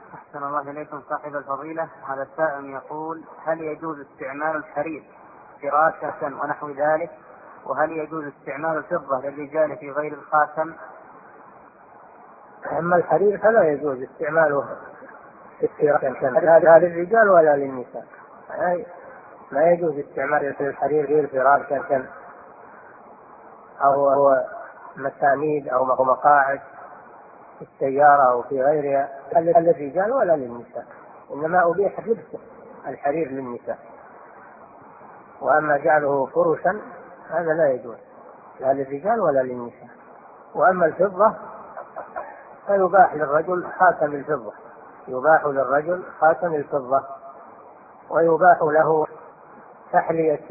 أحسن الله إليكم صاحب الفضيلة. هذا السائل يقول: هل يجوز استعمال الحرير فراشة ونحو ذلك؟ وهل يجوز استعمال الفضة للرجال في غير الخاتم؟ أما الحرير فلا يجوز استعماله في الفراشة لا للرجال ولا للنساء. لا يجوز استعمال الحرير غير فراشة أو مسانيد أو مقاعد في السيارة أو في غيرها للرجال ولا للنساء، إنما أبيح لبس الحرير للنساء. وأما جعله فرشا هذا لا يجوز لا للرجال ولا للنساء. وأما الفضة فيباح للرجل خاتم الفضة، يباح للرجل خاتم الفضة، ويباح له تحلية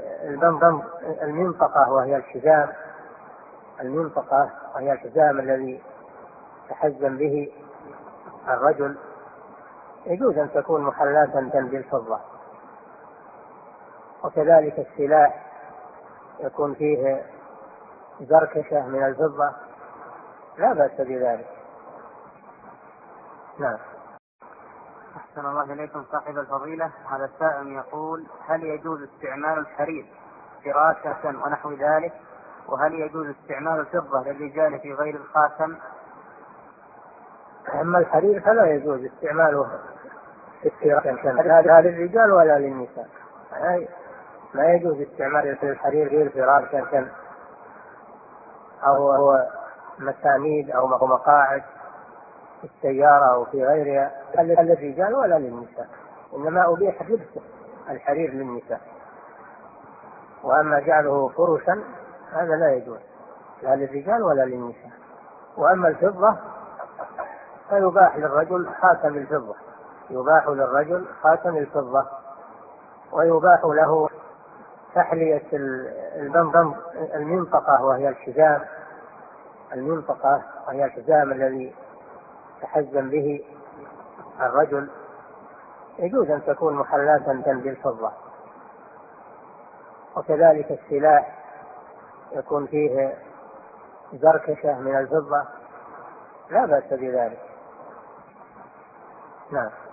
المنطقة وهي الحزام، المنطقة وهي الحزام الذي يحزم به الرجل، يجوز أن تكون محلاة بالفضة. وكذلك السلاح يكون فيه زركشة من الفضة لا بأس بذلك. نعم. أحسن الله إليكم صاحب الفضيلة. هذا السائل يقول: هل يجوز استعمال الحرير فراشة ونحو ذلك؟ وهل يجوز استعمال الفضة للرجال في غير الخاتم؟ أما الحرير فلا يجوز استعماله في الفراشة لا للرجال ولا للنساء. لا يجوز استعمال الحرير غير فراشة أو مسانيد أو مقاعد في السيارة أو في غيرها للرجال ولا للنساء، إنما أبيح لبس الحرير للنساء. وأما جعله فرشا هذا لا يجوز لا للرجال ولا للنساء. وأما الفضة فيباح للرجل خاتم الفضة، يباح للرجل خاتم الفضة، ويباح له تحلية المنطقة وهي الحزام، المنطقة وهي الحزام الذي يحزم به الرجل، يجوز أن تكون محلاة بالفضة. وكذلك السلاح يكون فيه زركشة من الفضة لا بأس بذلك. نعم.